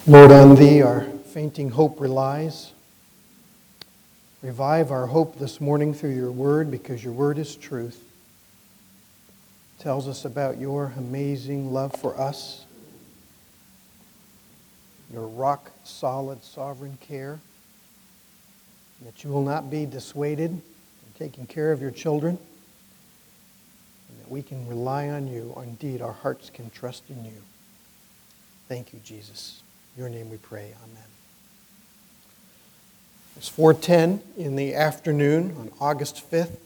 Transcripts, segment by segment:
Lord, on Thee our fainting hope relies. Revive our hope this morning through Your Word, because Your Word is truth. It tells us about Your amazing love for us, Your rock-solid sovereign care, that You will not be dissuaded in taking care of Your children, and that we can rely on You. Indeed, our hearts can trust in You. Thank You, Jesus. In Your name we pray. Amen. It's 4:10 in the afternoon on August 5th,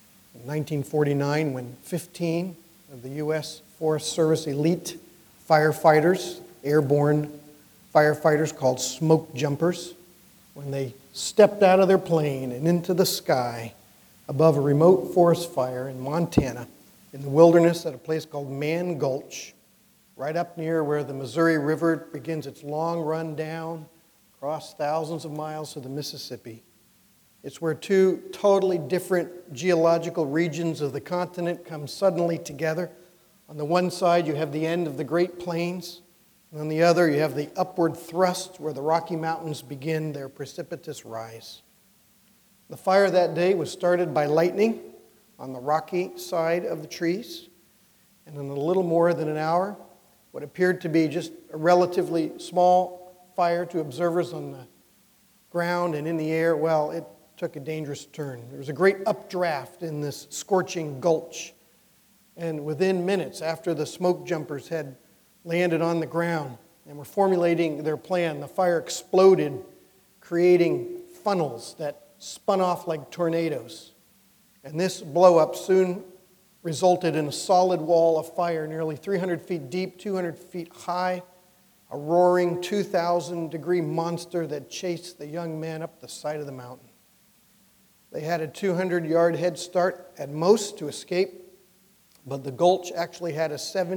1949, when 15 of the U.S. Forest Service elite firefighters, airborne firefighters called smoke jumpers, when they stepped out of their plane and into the sky above a remote forest fire in Montana, in the wilderness at a place called Mann Gulch, right up near where the Missouri River begins its long run down across thousands of miles to the Mississippi. It's where two totally different geological regions of the continent come suddenly together. On the one side, you have the end of the Great Plains, and on the other, you have the upward thrust where the Rocky Mountains begin their precipitous rise. The fire that day was started by lightning on the rocky side of the trees, and in a little more than an hour, what appeared to be just a relatively small fire to observers on the ground and in the air, well, it took a dangerous turn. There was a great updraft in this scorching gulch. And within minutes, after the smoke jumpers had landed on the ground and were formulating their plan, the fire exploded, creating funnels that spun off like tornadoes. And this blow-up soon resulted in a solid wall of fire nearly 300 feet deep, 200 feet high, a roaring 2,000-degree monster that chased the young men up the side of the mountain. They had a 200-yard head start at most to escape, but the gulch actually had a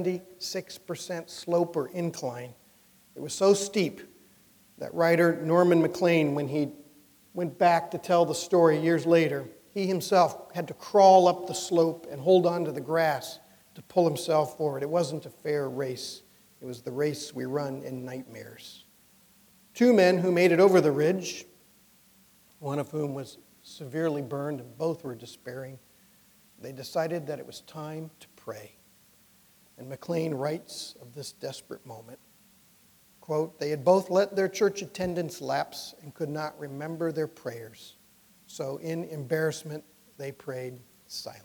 76% slope or incline. It was so steep that writer Norman Maclean, when he went back to tell the story years later, he himself had to crawl up the slope and hold on to the grass to pull himself forward. It wasn't a fair race. It was the race we run in nightmares. Two men who made it over the ridge, one of whom was severely burned, and both were despairing, they decided that it was time to pray. And Maclean writes of this desperate moment, quote, "They had both let their church attendance lapse and could not remember their prayers. So in embarrassment, they prayed silently."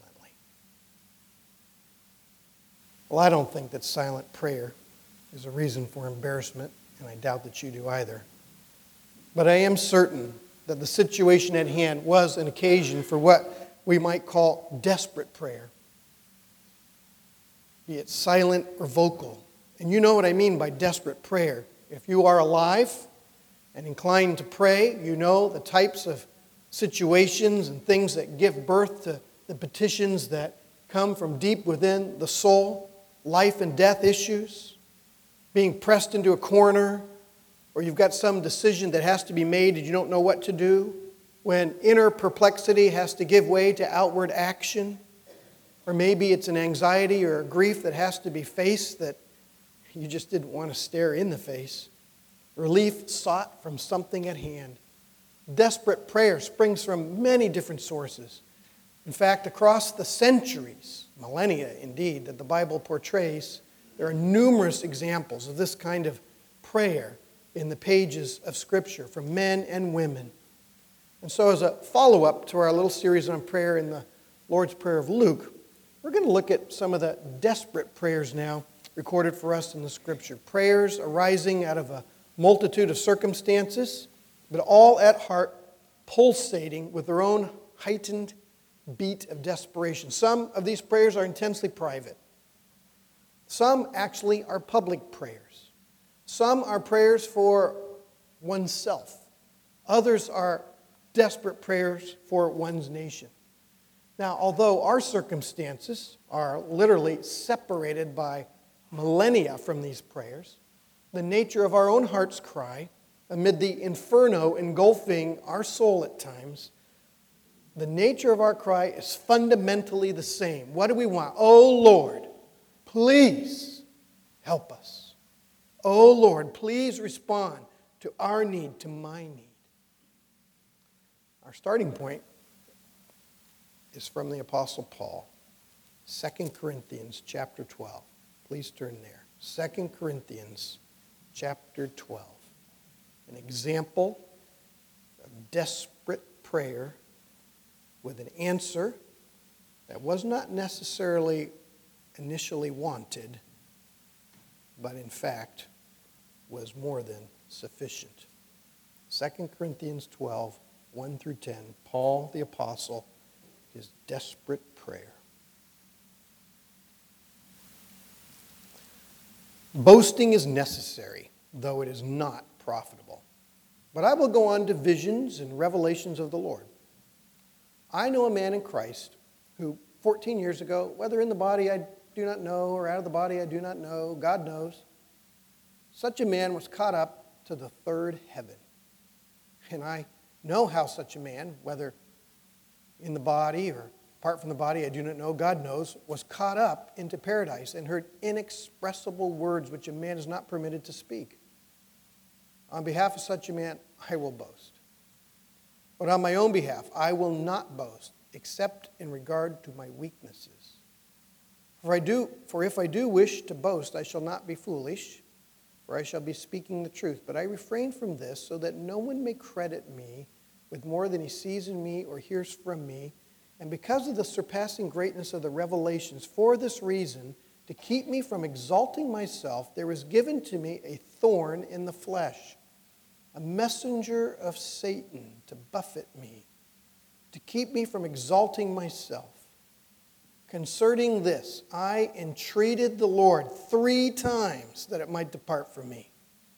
Well, I don't think that silent prayer is a reason for embarrassment, and I doubt that you do either. But I am certain that the situation at hand was an occasion for what we might call desperate prayer, be it silent or vocal. And you know what I mean by desperate prayer. If you are alive and inclined to pray, you know the types of situations and things that give birth to the petitions that come from deep within the soul, life and death issues, being pressed into a corner, or you've got some decision that has to be made and you don't know what to do, when inner perplexity has to give way to outward action, or maybe it's an anxiety or a grief that has to be faced that you just didn't want to stare in the face, relief sought from something at hand. Desperate prayer springs from many different sources. In fact, across the centuries, millennia indeed, that the Bible portrays, there are numerous examples of this kind of prayer in the pages of Scripture from men and women. And so as a follow-up to our little series on prayer in the Lord's Prayer of Luke, we're going to look at some of the desperate prayers now recorded for us in the Scripture. Prayers arising out of a multitude of circumstances, but all at heart pulsating with their own heightened beat of desperation. Some of these prayers are intensely private. Some actually are public prayers. Some are prayers for oneself. Others are desperate prayers for one's nation. Now, although our circumstances are literally separated by millennia from these prayers, the nature of our own heart's cry, amid the inferno engulfing our soul at times, the nature of our cry is fundamentally the same. What do we want? Oh Lord, please help us. Oh Lord, please respond to our need, to my need. Our starting point is from the Apostle Paul, 2 Corinthians chapter 12. Please turn there. 2 Corinthians chapter 12. An example of desperate prayer with an answer that was not necessarily initially wanted, but in fact was more than sufficient. 2 Corinthians 12, 1 through 10, Paul the Apostle, his desperate prayer. Boasting is necessary, though it is not profitable. But I will go on to visions and revelations of the Lord. I know a man in Christ who 14 years ago, whether in the body I do not know or out of the body I do not know, God knows, such a man was caught up to the third heaven. And I know how such a man, whether in the body or apart from the body I do not know, God knows, was caught up into paradise and heard inexpressible words which a man is not permitted to speak. On behalf of such a man, I will boast. But on my own behalf, I will not boast, except in regard to my weaknesses. For if I do wish to boast, I shall not be foolish, for I shall be speaking the truth. But I refrain from this, so that no one may credit me with more than he sees in me or hears from me. And because of the surpassing greatness of the revelations, for this reason, to keep me from exalting myself, there was given to me a thorn in the flesh, a messenger of Satan to buffet me, to keep me from exalting myself. Concerning this, I entreated the Lord 3 times that it might depart from me.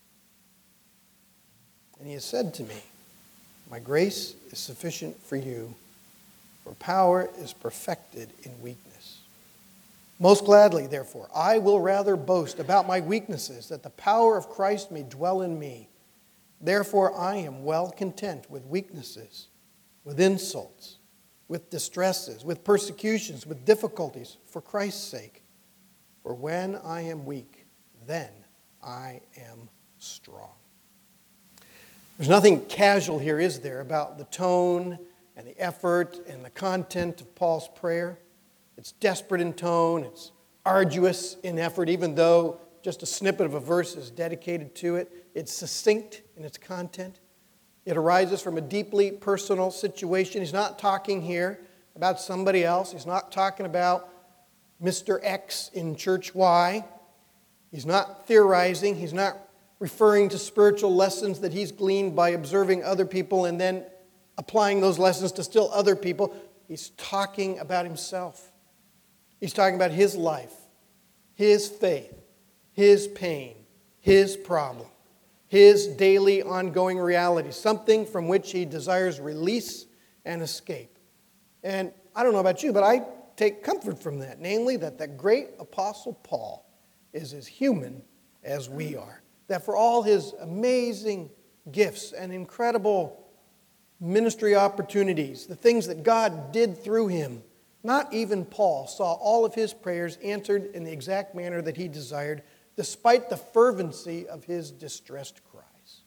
And he has said to me, my grace is sufficient for you, for power is perfected in weakness. Most gladly, therefore, I will rather boast about my weaknesses, that the power of Christ may dwell in me. Therefore, I am well content with weaknesses, with insults, with distresses, with persecutions, with difficulties, for Christ's sake. For when I am weak, then I am strong. There's nothing casual here, is there, about the tone and the effort and the content of Paul's prayer? It's desperate in tone, it's arduous in effort, even though just a snippet of a verse is dedicated to it. It's succinct in its content. It arises from a deeply personal situation. He's not talking here about somebody else. He's not talking about Mr. X in church Y. He's not theorizing. He's not referring to spiritual lessons that he's gleaned by observing other people and then applying those lessons to still other people. He's talking about himself. He's talking about his life, his faith, his pain, his problem, his daily ongoing reality, something from which he desires release and escape. And I don't know about you, but I take comfort from that, namely that the great Apostle Paul is as human as we are. That for all his amazing gifts and incredible ministry opportunities, the things that God did through him, not even Paul saw all of his prayers answered in the exact manner that he desired, despite the fervency of his distressed cries.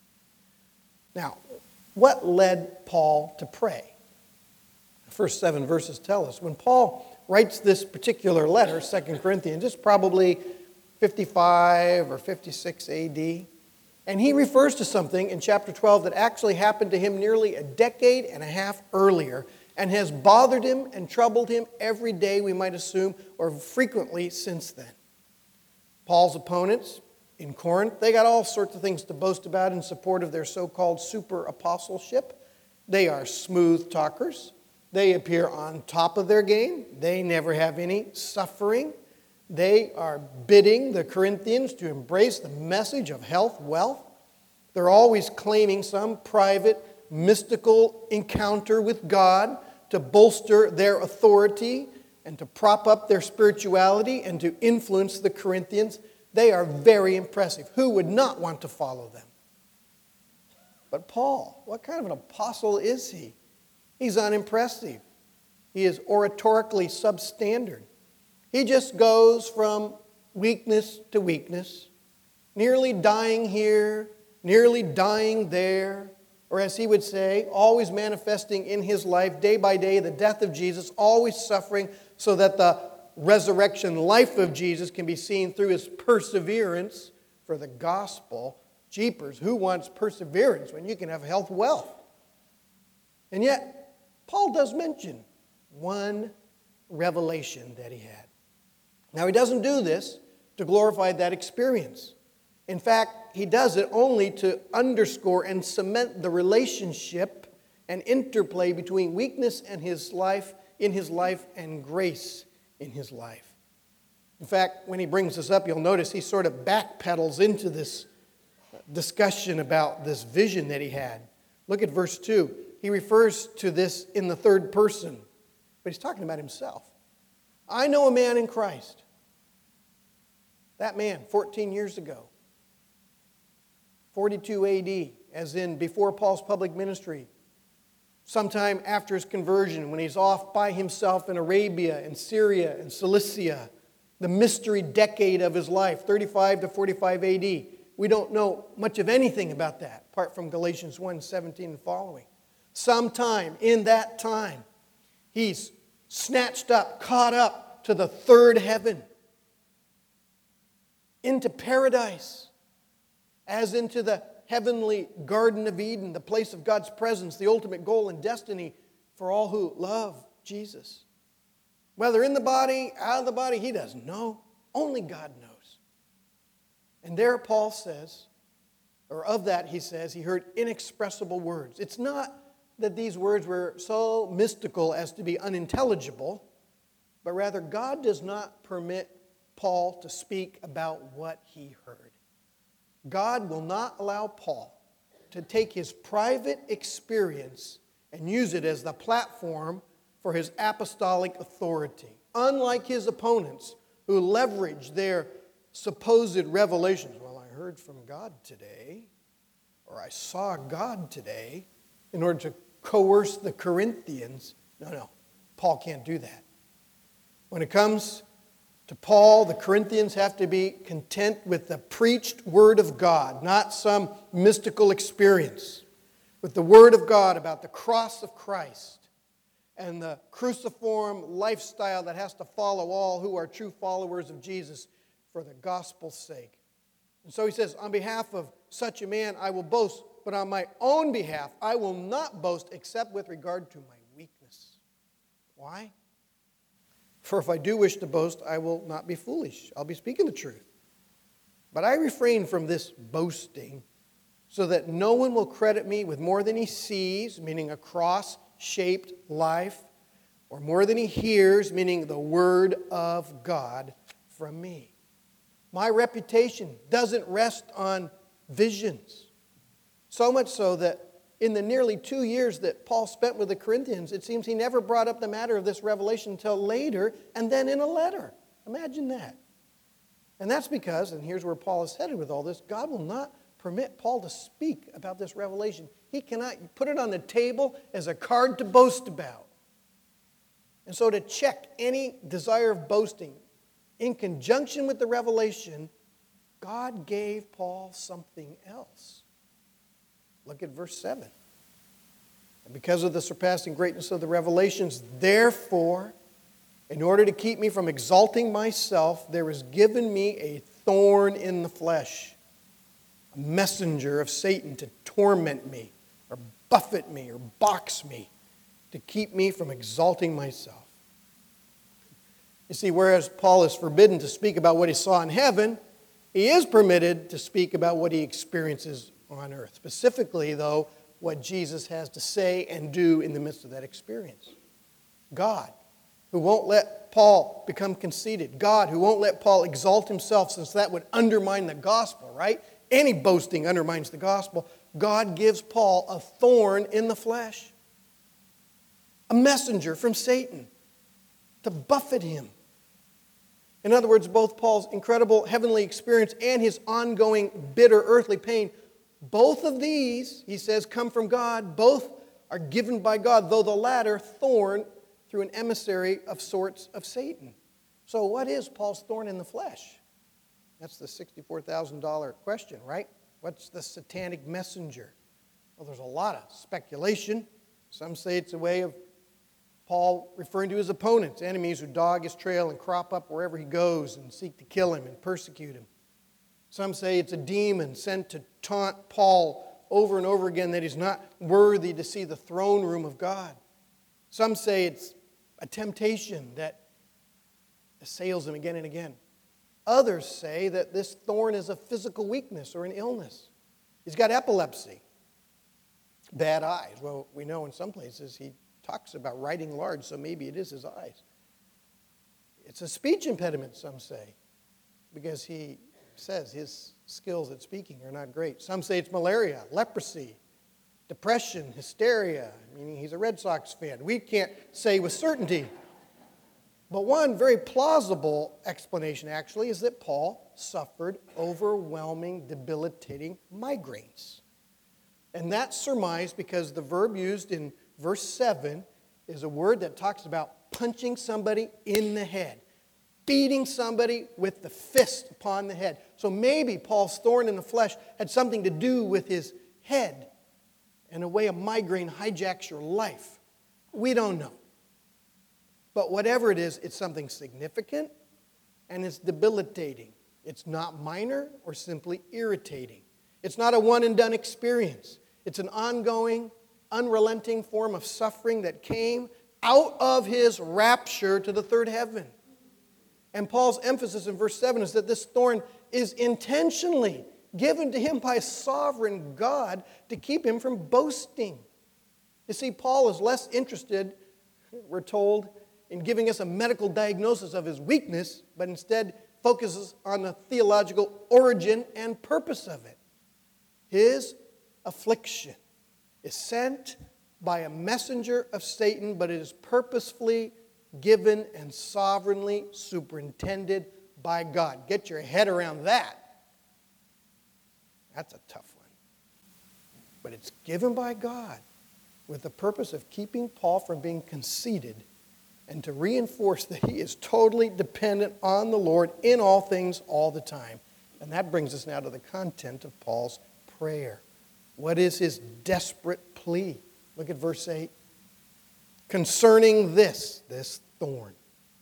Now, what led Paul to pray? The first 7 verses tell us. When Paul writes this particular letter, 2 Corinthians, it's probably 55 or 56 AD. And he refers to something in chapter 12 that actually happened to him nearly a decade and a half earlier and has bothered him and troubled him every day, we might assume, or frequently since then. Paul's opponents in Corinth, they got all sorts of things to boast about in support of their so-called super apostleship. They are smooth talkers. They appear on top of their game. They never have any suffering. They are bidding the Corinthians to embrace the message of health, wealth. They're always claiming some private, mystical encounter with God to bolster their authority and to prop up their spirituality and to influence the Corinthians. They are very impressive. Who would not want to follow them? But Paul, what kind of an apostle is he? He's unimpressive. He is oratorically substandard. He just goes from weakness to weakness, nearly dying here, nearly dying there, or as he would say, always manifesting in his life day by day the death of Jesus, always suffering so that the resurrection life of Jesus can be seen through his perseverance for the gospel. Jeepers, who wants perseverance when you can have health, wealth? And yet, Paul does mention one revelation that he had. Now, he doesn't do this to glorify that experience. In fact, he does it only to underscore and cement the relationship and interplay between weakness and his life, in his life, and grace in his life. In fact, when he brings this up, you'll notice he sort of backpedals into this discussion about this vision that he had. Look at verse 2. He refers to this in the third person, but he's talking about himself. I know a man in Christ. That man, 14 years ago, 42 AD, as in before Paul's public ministry, sometime after his conversion, when he's off by himself in Arabia and Syria and Cilicia, the mystery decade of his life, 35 to 45 AD. We don't know much of anything about that, apart from Galatians 1:17 and following. Sometime in that time, he's snatched up, caught up to the third heaven, into paradise, as into the heavenly Garden of Eden, the place of God's presence, the ultimate goal and destiny for all who love Jesus. Whether in the body, out of the body, he doesn't know. Only God knows. And there Paul says, or of that he says, he heard inexpressible words. It's not that these words were so mystical as to be unintelligible, but rather God does not permit Paul to speak about what he heard. God will not allow Paul to take his private experience and use it as the platform for his apostolic authority. Unlike his opponents who leverage their supposed revelations. Well, I heard from God today, or I saw God today, in order to coerce the Corinthians. No, Paul can't do that. When it comes to Paul, the Corinthians have to be content with the preached Word of God, not some mystical experience. With the Word of God about the cross of Christ and the cruciform lifestyle that has to follow all who are true followers of Jesus for the gospel's sake. And so he says, on behalf of such a man I will boast, but on my own behalf I will not boast except with regard to my weakness. Why? For if I do wish to boast, I will not be foolish. I'll be speaking the truth. But I refrain from this boasting so that no one will credit me with more than he sees, meaning a cross-shaped life, or more than he hears, meaning the Word of God from me. My reputation doesn't rest on visions. So much so that in the nearly 2 years that Paul spent with the Corinthians, it seems he never brought up the matter of this revelation until later, and then in a letter. Imagine that. And that's because, and here's where Paul is headed with all this, God will not permit Paul to speak about this revelation. He cannot put it on the table as a card to boast about. And so to check any desire of boasting, in conjunction with the revelation, God gave Paul something else. Look at verse 7. And because of the surpassing greatness of the revelations, therefore, in order to keep me from exalting myself, there is given me a thorn in the flesh, a messenger of Satan to torment me, or buffet me, or box me, to keep me from exalting myself. You see, whereas Paul is forbidden to speak about what he saw in heaven, he is permitted to speak about what he experiences on earth. Specifically, though, what Jesus has to say and do in the midst of that experience. God, who won't let Paul become conceited. God, who won't let Paul exalt himself, since that would undermine the gospel, right? Any boasting undermines the gospel. God gives Paul a thorn in the flesh. A messenger from Satan to buffet him. In other words, both Paul's incredible heavenly experience and his ongoing bitter earthly pain, both of these, he says, come from God. Both are given by God, though the latter, thorn, through an emissary of sorts of Satan. So what is Paul's thorn in the flesh? That's the $64,000 question, right? What's the satanic messenger? Well, there's a lot of speculation. Some say it's a way of Paul referring to his opponents, enemies who dog his trail and crop up wherever he goes and seek to kill him and persecute him. Some say it's a demon sent to taunt Paul over and over again that he's not worthy to see the throne room of God. Some say it's a temptation that assails him again and again. Others say that this thorn is a physical weakness or an illness. He's got epilepsy, bad eyes. Well, we know in some places he talks about writing large, so maybe it is his eyes. It's a speech impediment, some say, because he says his skills at speaking are not great. Some say it's malaria, leprosy, depression, hysteria, meaning he's a Red Sox fan. We can't say with certainty. But one very plausible explanation, actually, is that Paul suffered overwhelming, debilitating migraines. And that's surmised because the verb used in verse 7 is a word that talks about punching somebody in the head, beating somebody with the fist upon the head. So maybe Paul's thorn in the flesh had something to do with his head and the way a migraine hijacks your life. We don't know. But whatever it is, it's something significant and it's debilitating. It's not minor or simply irritating. It's not a one-and-done experience. It's an ongoing, unrelenting form of suffering that came out of his rapture to the third heaven. And Paul's emphasis in verse 7 is that this thorn is intentionally given to him by sovereign God to keep him from boasting. You see, Paul is less interested, we're told, in giving us a medical diagnosis of his weakness, but instead focuses on the theological origin and purpose of it. His affliction is sent by a messenger of Satan, but it is purposefully given and sovereignly superintended by God. Get your head around that. That's a tough one. But it's given by God with the purpose of keeping Paul from being conceited and to reinforce that he is totally dependent on the Lord in all things all the time. And that brings us now to the content of Paul's prayer. What is his desperate plea? Look at verse 8. Concerning this thorn,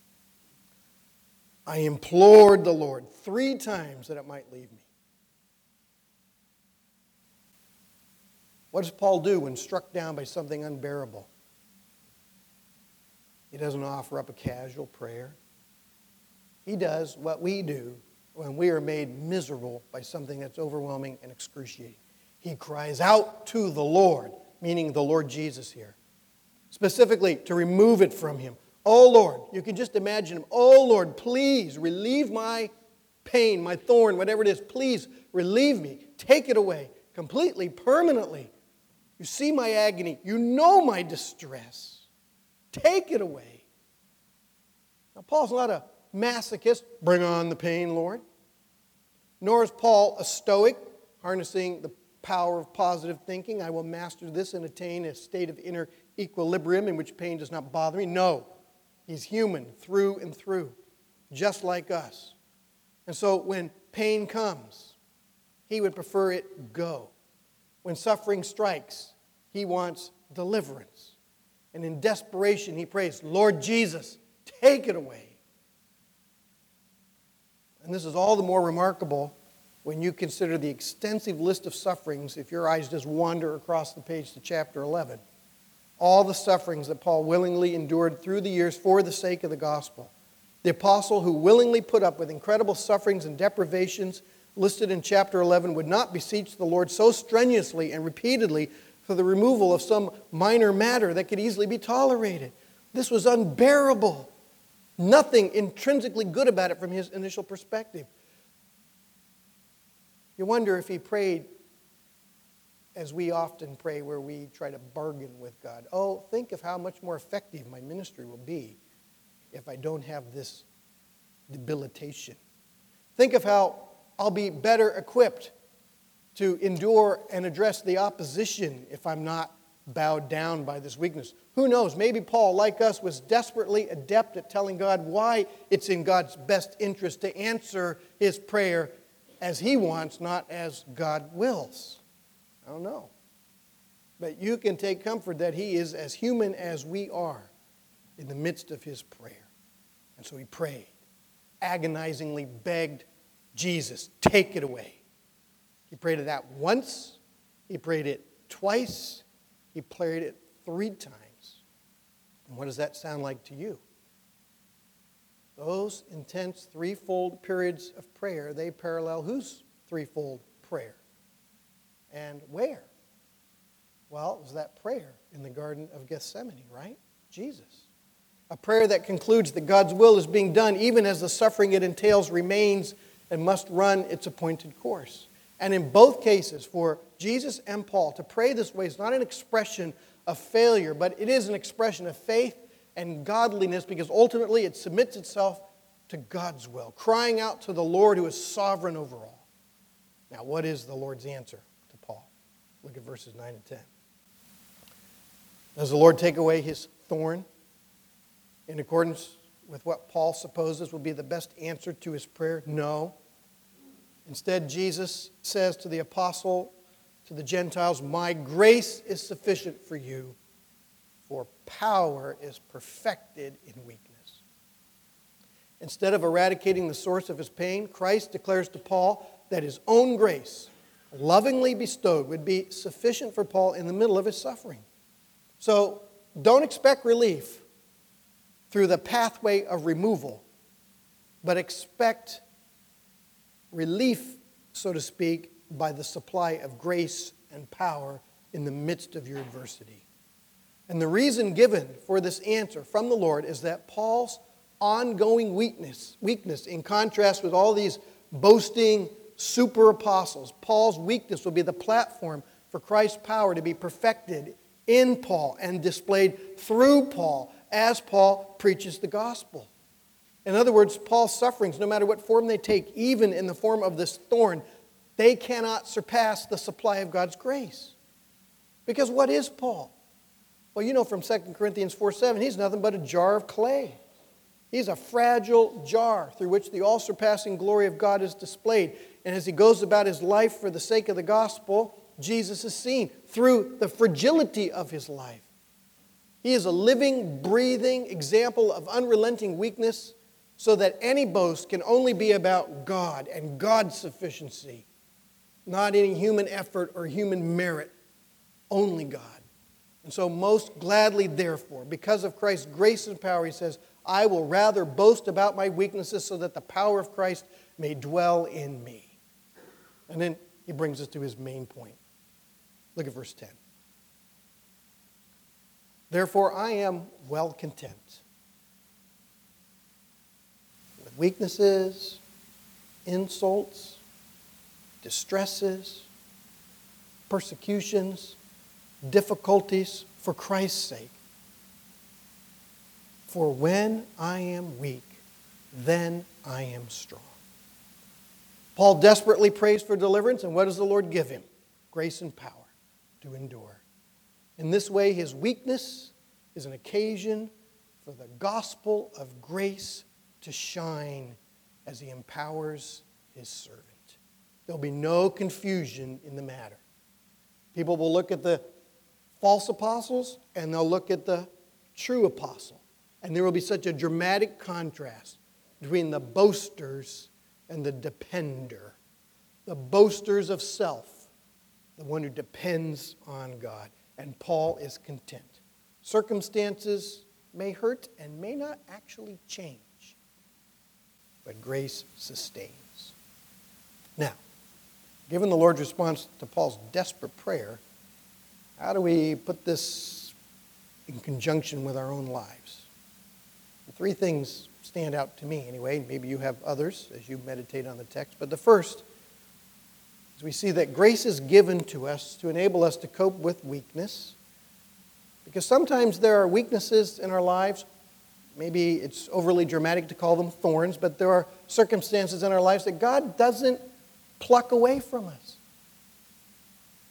I implored the Lord 3 times that it might leave me. What does Paul do when struck down by something unbearable? He doesn't offer up a casual prayer. He does what we do when we are made miserable by something that's overwhelming and excruciating. He cries out to the Lord, meaning the Lord Jesus here, specifically to remove it from him. Oh Lord, you can just imagine him. Oh Lord, please relieve my pain, my thorn, whatever it is. Please relieve me. Take it away completely, permanently. You see my agony. You know my distress. Take it away. Now, Paul's not a masochist. Bring on the pain, Lord. Nor is Paul a stoic, harnessing the power of positive thinking. I will master this and attain a state of inner equilibrium in which pain does not bother me. No, he's human through and through, just like us. And so when pain comes, he would prefer it go. When suffering strikes, he wants deliverance. And in desperation, he prays, Lord Jesus, take it away. And this is all the more remarkable when you consider the extensive list of sufferings, if your eyes just wander across the page to chapter 11. All the sufferings that Paul willingly endured through the years for the sake of the gospel. The apostle who willingly put up with incredible sufferings and deprivations listed in chapter 11 would not beseech the Lord so strenuously and repeatedly for the removal of some minor matter that could easily be tolerated. This was unbearable. Nothing intrinsically good about it from his initial perspective. You wonder if he prayed as we often pray, where we try to bargain with God. Oh, think of how much more effective my ministry will be if I don't have this debilitation. Think of how I'll be better equipped to endure and address the opposition if I'm not bowed down by this weakness. Who knows? Maybe Paul, like us, was desperately adept at telling God why it's in God's best interest to answer his prayer as he wants, not as God wills. I don't know. But you can take comfort that he is as human as we are in the midst of his prayer. And so he prayed, agonizingly begged Jesus, take it away. He prayed it that once. He prayed it twice. He prayed it 3 times. And what does that sound like to you? Those intense threefold periods of prayer, they parallel whose threefold prayer? And where? Well, it was that prayer in the Garden of Gethsemane, right? Jesus. A prayer that concludes that God's will is being done even as the suffering it entails remains and must run its appointed course. And in both cases, for Jesus and Paul, to pray this way is not an expression of failure, but it is an expression of faith and godliness, because ultimately it submits itself to God's will, crying out to the Lord who is sovereign over all. Now, what is the Lord's answer to Paul? Look at verses 9 and 10. Does the Lord take away his thorn in accordance with what Paul supposes will be the best answer to his prayer? No. Instead, Jesus says to the apostle, to the Gentiles, my grace is sufficient for you, for power is perfected in weakness. Instead of eradicating the source of his pain, Christ declares to Paul that his own grace, lovingly bestowed, would be sufficient for Paul in the middle of his suffering. So don't expect relief through the pathway of removal, but expect relief, so to speak, by the supply of grace and power in the midst of your adversity. And the reason given for this answer from the Lord is that Paul's ongoing weakness, in contrast with all these boasting super apostles, Paul's weakness will be the platform for Christ's power to be perfected in Paul and displayed through Paul as Paul preaches the gospel. In other words, Paul's sufferings, no matter what form they take, even in the form of this thorn, they cannot surpass the supply of God's grace. Because what is Paul? Well, you know from 2 Corinthians 4:7, he's nothing but a jar of clay. He's a fragile jar through which the all-surpassing glory of God is displayed. And as he goes about his life for the sake of the gospel, Jesus is seen through the fragility of his life. He is a living, breathing example of unrelenting weakness, so that any boast can only be about God and God's sufficiency, not any human effort or human merit, only God. And so most gladly, therefore, because of Christ's grace and power, he says, I will rather boast about my weaknesses so that the power of Christ may dwell in me. And then he brings us to his main point. Look at verse 10. Therefore, I am well content with weaknesses, insults, distresses, persecutions, difficulties for Christ's sake. For when I am weak, then I am strong. Paul desperately prays for deliverance, and what does the Lord give him? Grace and power to endure. In this way, his weakness is an occasion for the gospel of grace to shine as he empowers his servant. There'll be no confusion in the matter. People will look at the false apostles and they'll look at the true apostle. And there will be such a dramatic contrast between the boasters and the depender. The boasters of self, the one who depends on God. And Paul is content. Circumstances may hurt and may not actually change, but grace sustains. Now, given the Lord's response to Paul's desperate prayer, how do we put this in conjunction with our own lives? 3 things stand out to me anyway. Maybe you have others as you meditate on the text. But the first is we see that grace is given to us to enable us to cope with weakness. Because sometimes there are weaknesses in our lives. Maybe it's overly dramatic to call them thorns, but there are circumstances in our lives that God doesn't pluck away from us.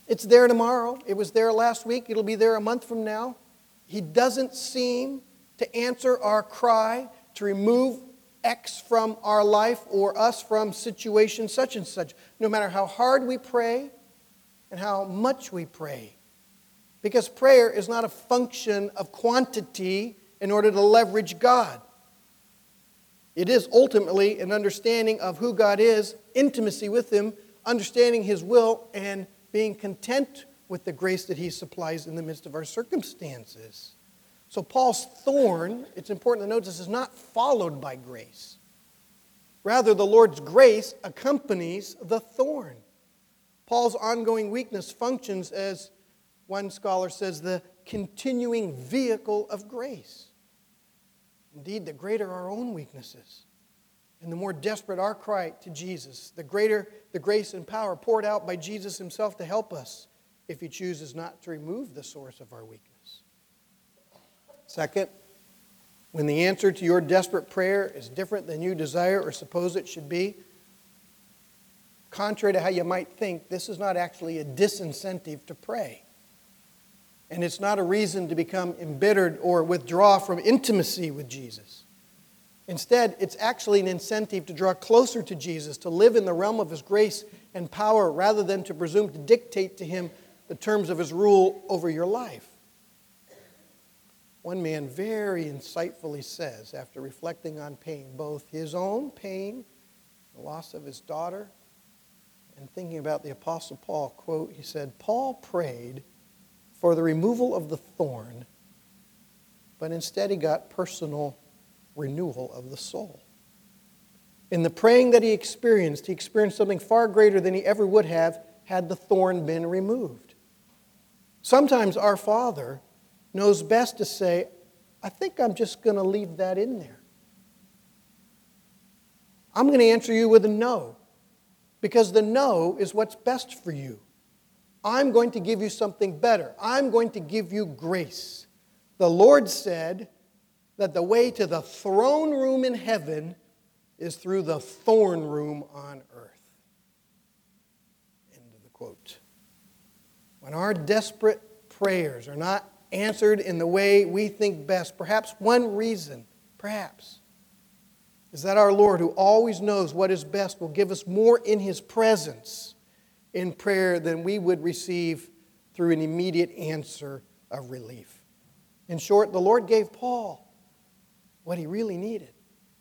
It's there tomorrow. It was there last week. It'll be there a month from now. He doesn't seem to answer our cry to remove X from our life or us from situation such and such, no matter how hard we pray and how much we pray. Because prayer is not a function of quantity in order to leverage God. It is ultimately an understanding of who God is, intimacy with Him, understanding His will, and being content with the grace that He supplies in the midst of our circumstances. So Paul's thorn, it's important to note, this is not followed by grace. Rather, the Lord's grace accompanies the thorn. Paul's ongoing weakness functions as, one scholar says, the continuing vehicle of grace. Indeed, the greater our own weaknesses, and the more desperate our cry to Jesus, the greater the grace and power poured out by Jesus Himself to help us if He chooses not to remove the source of our weakness. Second, when the answer to your desperate prayer is different than you desire or suppose it should be, contrary to how you might think, this is not actually a disincentive to pray. And it's not a reason to become embittered or withdraw from intimacy with Jesus. Instead, it's actually an incentive to draw closer to Jesus, to live in the realm of His grace and power rather than to presume to dictate to Him the terms of His rule over your life. One man very insightfully says, after reflecting on pain, both his own pain, the loss of his daughter, and thinking about the Apostle Paul, quote, he said, Paul prayed for the removal of the thorn, but instead he got personal renewal of the soul. In the praying that he experienced something far greater than he ever would have had the thorn been removed. Sometimes our Father knows best to say, I think I'm just going to leave that in there. I'm going to answer you with a no, because the no is what's best for you. I'm going to give you something better. I'm going to give you grace. The Lord said that the way to the throne room in heaven is through the thorn room on earth. End of the quote. When our desperate prayers are not answered in the way we think best, perhaps one reason, is that our Lord, who always knows what is best, will give us more in His presence in prayer than we would receive through an immediate answer of relief. In short, the Lord gave Paul what he really needed,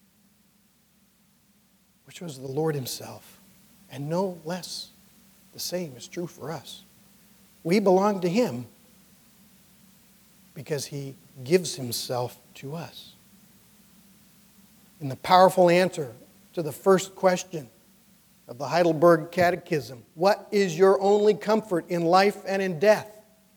which was the Lord Himself. And no less the same is true for us. We belong to Him because He gives Himself to us. In the powerful answer to the first question of the Heidelberg Catechism, what is your only comfort in life and in death?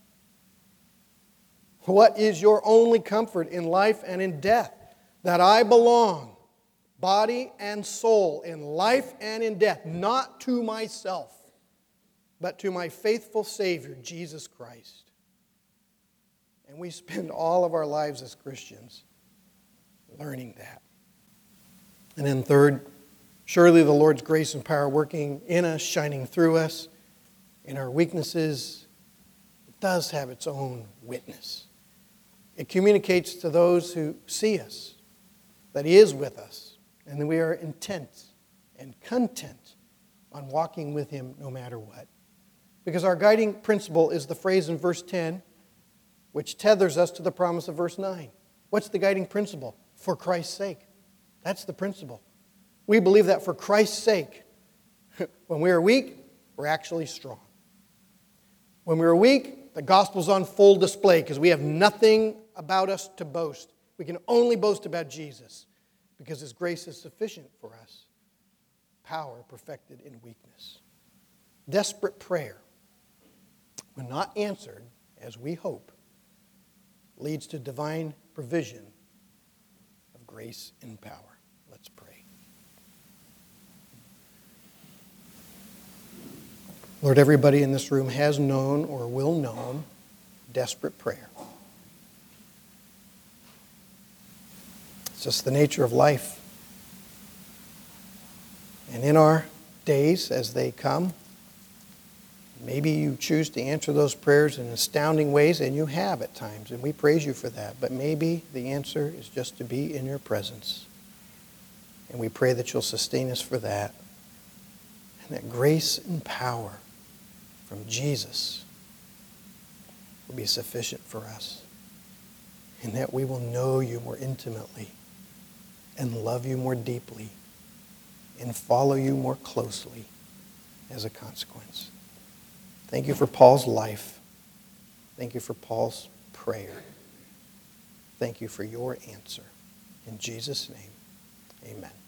What is your only comfort in life and in death? That I belong, body and soul, in life and in death, not to myself, but to my faithful Savior, Jesus Christ. And we spend all of our lives as Christians learning that. And then third, surely the Lord's grace and power working in us, shining through us, in our weaknesses, does have its own witness. It communicates to those who see us that He is with us and that we are intent and content on walking with Him no matter what. Because our guiding principle is the phrase in verse 10, which tethers us to the promise of verse 9. What's the guiding principle? For Christ's sake. That's the principle. We believe that for Christ's sake, when we are weak, we're actually strong. When we are weak, the gospel's on full display because we have nothing about us to boast. We can only boast about Jesus because His grace is sufficient for us. Power perfected in weakness. Desperate prayer, when not answered as we hope, leads to divine provision of grace and power. Let's pray. Lord, everybody in this room has known or will know desperate prayer. It's just the nature of life. And in our days as they come, Maybe you choose to answer those prayers in astounding ways, and you have at times, and we praise you for that. But maybe the answer is just to be in your presence. And we pray that you'll sustain us for that. And that grace and power from Jesus will be sufficient for us. And that we will know you more intimately and love you more deeply and follow you more closely as a consequence. Thank you for Paul's life. Thank you for Paul's prayer. Thank you for your answer. In Jesus' name, amen.